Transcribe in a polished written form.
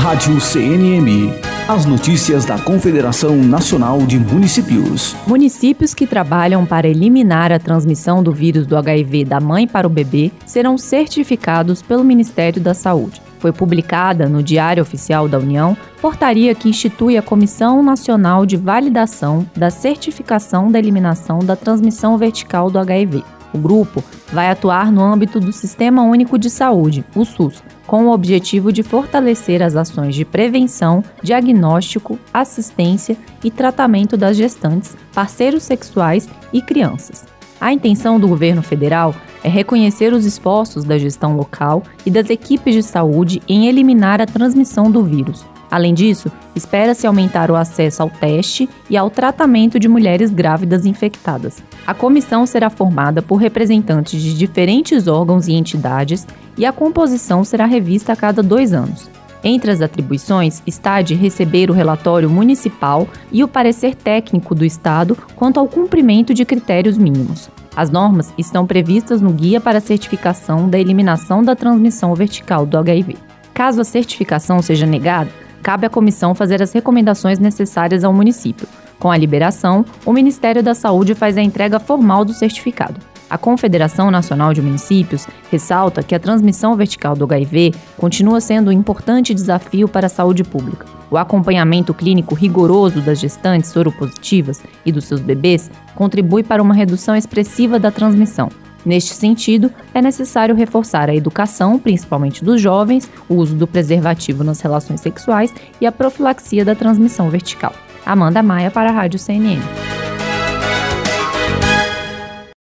Rádio CNM. As notícias da Confederação Nacional de Municípios. Municípios que trabalham para eliminar a transmissão do vírus do HIV da mãe para o bebê serão certificados pelo Ministério da Saúde. Foi publicada no Diário Oficial da União portaria que institui a Comissão Nacional de Validação da Certificação da Eliminação da Transmissão Vertical do HIV. O grupo vai atuar no âmbito do Sistema Único de Saúde, o SUS, com o objetivo de fortalecer as ações de prevenção, diagnóstico, assistência e tratamento das gestantes, parceiros sexuais e crianças. A intenção do governo federal é reconhecer os esforços da gestão local e das equipes de saúde em eliminar a transmissão do vírus. Além disso, espera-se aumentar o acesso ao teste e ao tratamento de mulheres grávidas infectadas. A comissão será formada por representantes de diferentes órgãos e entidades e a composição será revista a cada 2 anos. Entre as atribuições está a de receber o relatório municipal e o parecer técnico do Estado quanto ao cumprimento de critérios mínimos. As normas estão previstas no Guia para a Certificação da Eliminação da Transmissão Vertical do HIV. Caso a certificação seja negada, cabe à comissão fazer as recomendações necessárias ao município. Com a liberação, o Ministério da Saúde faz a entrega formal do certificado. A Confederação Nacional de Municípios ressalta que a transmissão vertical do HIV continua sendo um importante desafio para a saúde pública. O acompanhamento clínico rigoroso das gestantes soropositivas e dos seus bebês contribui para uma redução expressiva da transmissão. Neste sentido, é necessário reforçar a educação, principalmente dos jovens, o uso do preservativo nas relações sexuais e a profilaxia da transmissão vertical. Amanda Maia para a Rádio CNN.